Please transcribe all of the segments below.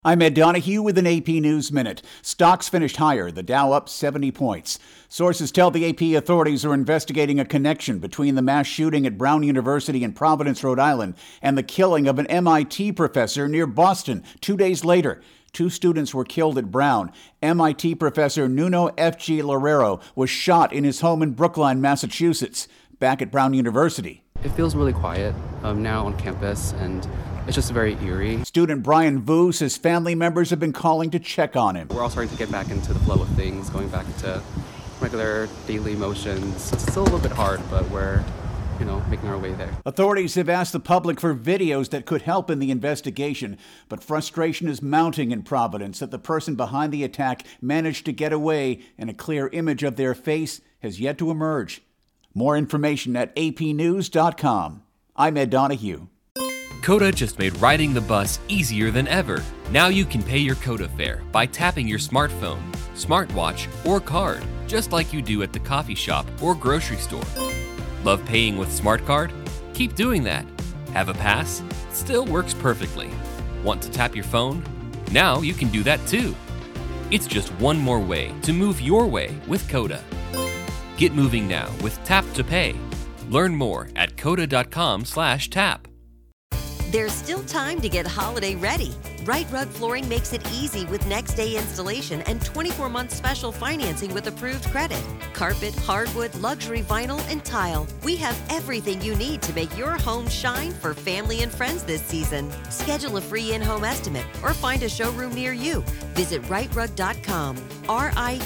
I'm Ed Donahue with an AP News Minute. Stocks finished higher, the Dow up 70 points. Sources tell the AP authorities are investigating a connection between the mass shooting at Brown University in Providence, Rhode Island, and the killing of an MIT professor near Boston 2 days later. 2 students were killed at Brown. MIT professor Nuno F.G. Loureiro was shot in his home in Brookline, Massachusetts. Back at Brown University, it feels really quiet now on campus, and it's just very eerie. Student Brian Vu says family members have been calling to check on him. We're all starting to get back into the flow of things, going back to regular daily motions. It's still a little bit hard, but we're making our way there. Authorities have asked the public for videos that could help in the investigation, but frustration is mounting in Providence that the person behind the attack managed to get away and a clear image of their face has yet to emerge. More information at apnews.com. I'm Ed Donahue. Coda just made riding the bus easier than ever. Now you can pay your Coda fare by tapping your smartphone, smartwatch, or card, just like you do at the coffee shop or grocery store. Love paying with Smart Card? Keep doing that. Have a pass? Still works perfectly. Want to tap your phone? Now you can do that too. It's just one more way to move your way with Coda. Get moving now with Tap to Pay. Learn more at coda.com/tap. There's still time to get holiday ready. Right Rug Flooring makes it easy with next day installation and 24-month special financing with approved credit. Carpet, hardwood, luxury vinyl, and tile. We have everything you need to make your home shine for family and friends this season. Schedule a free in-home estimate or find a showroom near you. Visit rightrug.com,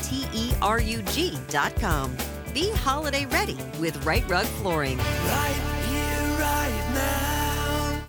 RITERUG.com. Be holiday ready with Right Rug Flooring. Right.